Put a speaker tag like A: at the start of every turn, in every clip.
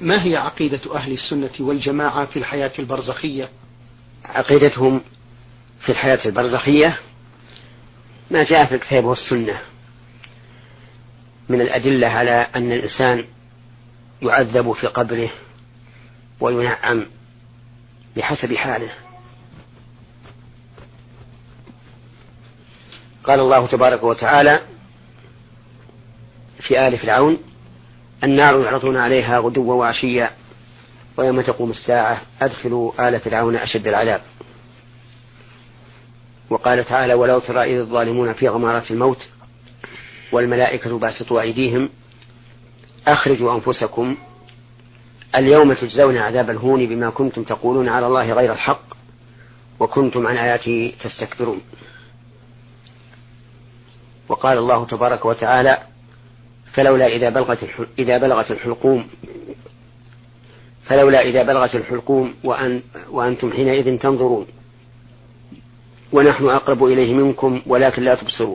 A: ما هي عقيدة أهل السنة والجماعة في الحياة البرزخية؟
B: عقيدتهم في الحياة البرزخية ما جاء في الكتاب والسنة من الأدلة على أن الإنسان يعذب في قبره وينعم بحسب حاله. قال الله تبارك وتعالى في آل فرعون: النار يعرضون عليها غدوا وعشيا ويوم تقوم الساعة أدخلوا آل فرعون أشد العذاب. وقال تعالى: ولو ترى إذ الظالمون في غمارات الموت والملائكة باسطوا أيديهم أخرجوا أنفسكم اليوم تجزون عذاب الهون بما كنتم تقولون على الله غير الحق وكنتم عن آياته تستكبرون. وقال الله تبارك وتعالى: فلولا إذا بلغت الحلقوم وأنتم حينئذ تنظرون ونحن أقرب إليه منكم ولكن لا تبصرون.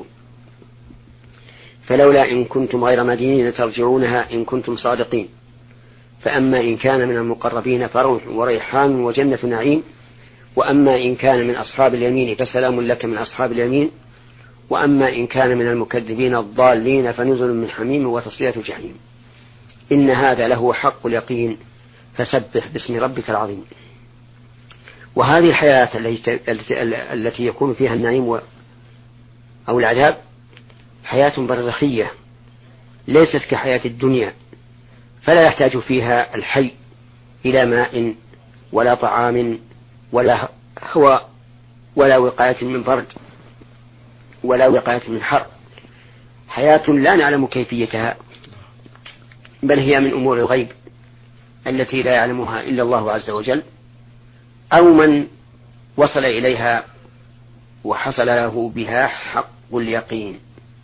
B: فلولا إن كنتم غير مدينين ترجعونها إن كنتم صادقين. فأما إن كان من المقربين فروح وريحان وجنة نعيم وأما إن كان من أصحاب اليمين فسلام لك من أصحاب اليمين وأما إن كان من المكذبين الضالين فنزل من حميم وتصلية جحيم. إن هذا له حق اليقين فسبح باسم ربك العظيم. وهذه الحياة التي يكون فيها النعيم أو العذاب حياة برزخية ليست كحياة الدنيا، فلا يحتاج فيها الحي إلى ماء ولا طعام ولا هواء ولا وقاية من برد ولا وقاية من حر. حياة لا نعلم كيفيتها، بل هي من أمور الغيب التي لا يعلمها إلا الله عز وجل أو من وصل إليها وحصل له بها حق اليقين.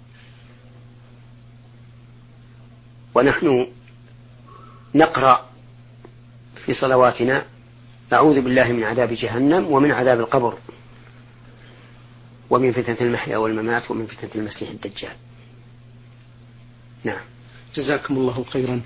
B: ونحن نقرأ في صلواتنا: أعوذ بالله من عذاب جهنم ومن عذاب القبر ومن فتنة المحيا والممات ومن فتنة المسيح الدجال. نعم.
A: جزاكم الله خيرا.